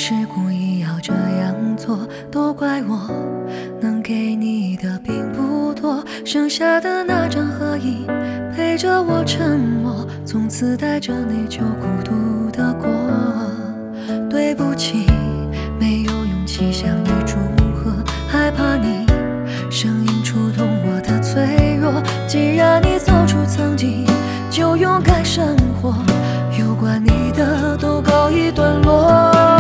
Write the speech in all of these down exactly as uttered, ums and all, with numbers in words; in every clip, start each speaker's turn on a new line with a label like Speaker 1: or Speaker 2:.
Speaker 1: 是故意要这样做，都怪我能给你的并不多，剩下的那张合影陪着我沉默，从此带着内疚孤独的过。对不起，没有勇气向你祝贺，害怕你声音触动我的脆弱。既然你走出曾经，就勇敢生活，有关你的都告一段落。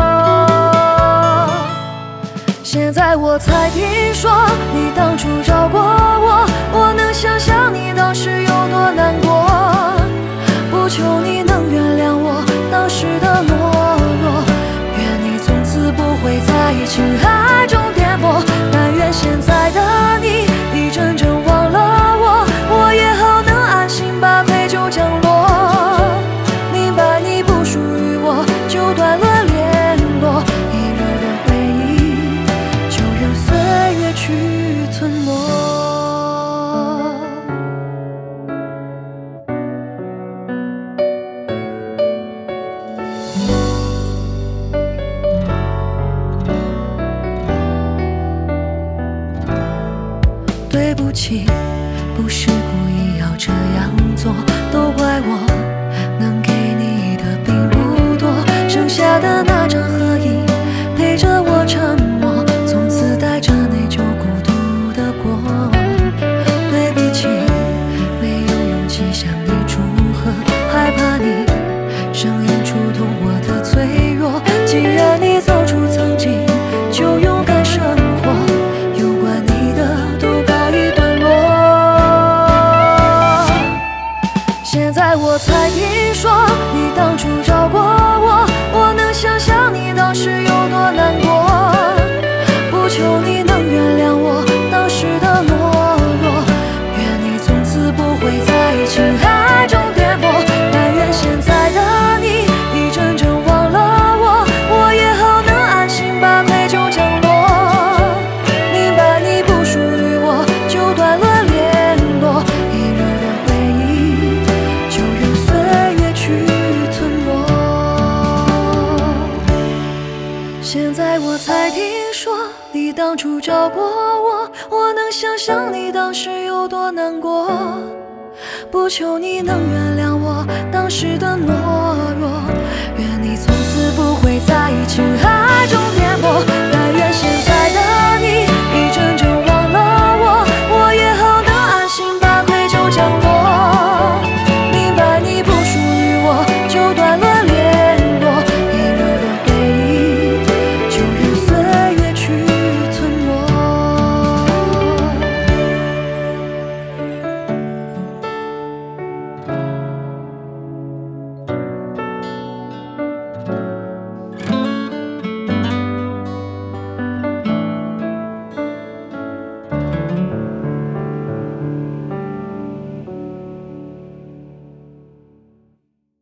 Speaker 1: 现在我才听说你当初找过我，我能想象你当时有多难过，不求你能原谅我当时的懦弱，愿你从此不会在情海中颠簸，但愿现在的你已真正忘了我，我也好能安心把愧疚降落，明白你不属于我，就断了联络，一日的回忆就让岁月去吞没。对不起，不是故意要这样做，都怪我能给你的并不多，剩下的那张合影陪着我沉默，从此带着内疚孤独的过。对不起，没有勇气向你祝贺，害怕你声音触动我的脆弱。既然你走出曾经，就勇敢生活，有关你的都告一段落。现在我才听说你当初找过我，我能想象你当时有多难过，不求你能原谅我当时的懦弱，愿你从此不会在情海中颠簸，但愿现在的你已真正忘了我，我也好能安心把愧疚降落，明白你不属于我，就断了联络，一日的回忆就让岁月去吞没。现在我才听说你当初找过我，我能想象你当时有多难过，不求你能原谅我当时的懦